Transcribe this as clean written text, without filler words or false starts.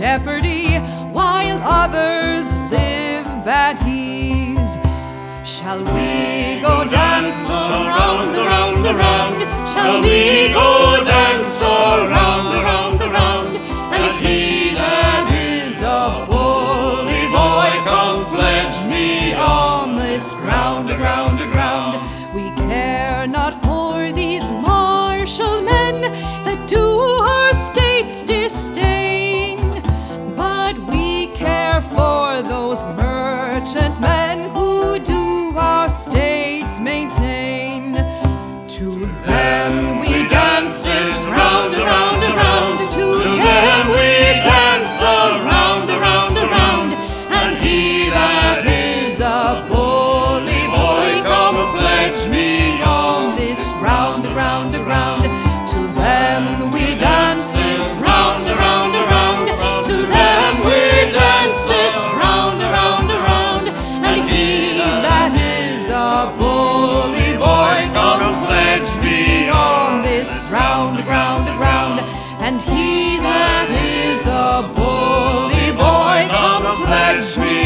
jeopardy, while others live at ease. Shall we go dance around, around, around? Shall we go dance around, around, around? And he that is a bully boy, come pledge me on this ground, ground, ground. We care not for these martial men that do our states disdain, but we care for those merchant men who do our states maintain. To them we dance this round, around, around. To them we dance the round, around, around. And he that is a bully boy, come pledge me on this round, around, around. To them we dance this round, around, around. To them we dance this round, around, around. And he that is a bully boy, come pledge me on this round, ground, ground. And he that is a bully boy, come pledge me